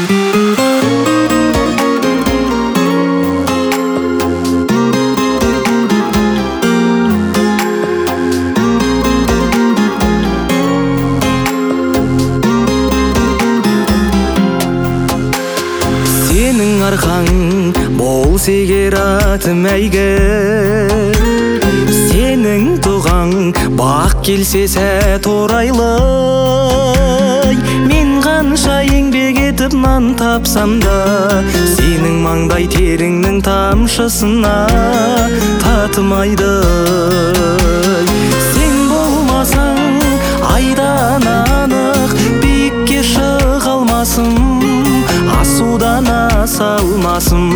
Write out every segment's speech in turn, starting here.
Сенің арқаң болса егер атым әйгі, сенің туған бақ келсе сәт орайлы. Мен қанша еңбек етіп нан тапсам да, сенің маңдай теріңнің тамшысына татымайды. Сен болмасаң айдан анық биікке шыға алмасым, асудан аса алмасым.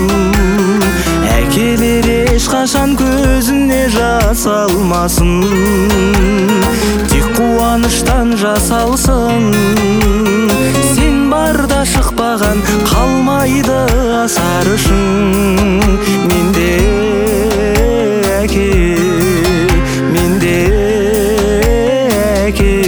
Әкелер ешқашан көзіне жас алмасын, тек қуаныштан жасалсын. Сен барда шықпаған қалмайды асар үшін. Менде әке, менде әке.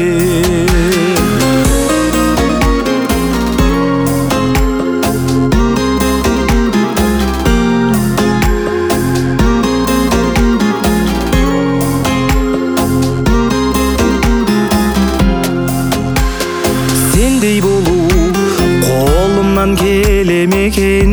Сендей болу қолымнан келемекен,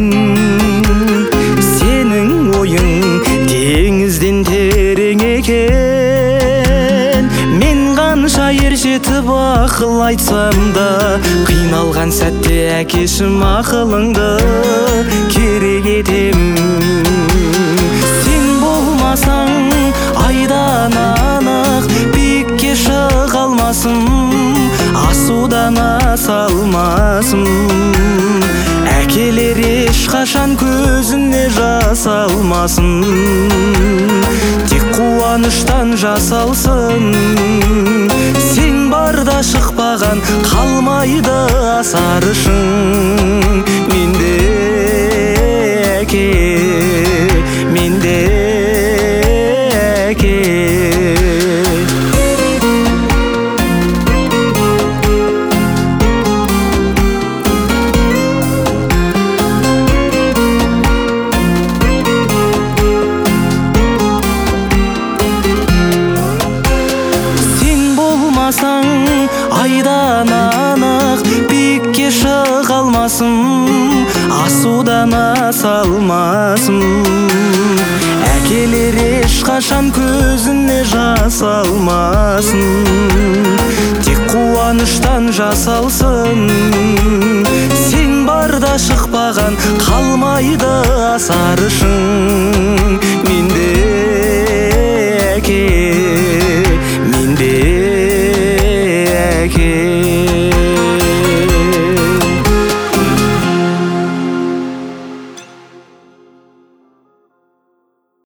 сенің ойың теңізден терең екен. Мен қанша ержетіп ақыл айтсам да, қиналған сәтте әкешім ақылыңды керек етем. Сен болмасаң айдан анық биікке шыға алмасым, асудан аса алмасым. Әкелер ешқашан көзіне жас алмасын, тек қуаныштан жасалсын. Сен барда шықпаған қалмайды асар үшін. Менде әке, менде әке. Айдан анық биікке шыға алмасым, асудан аса алмасым. Әкелер ешқашан көзіне жас алмасын, тек қуаныштан жасалсын. Сен барда шықпаған қалмайды асар үшін.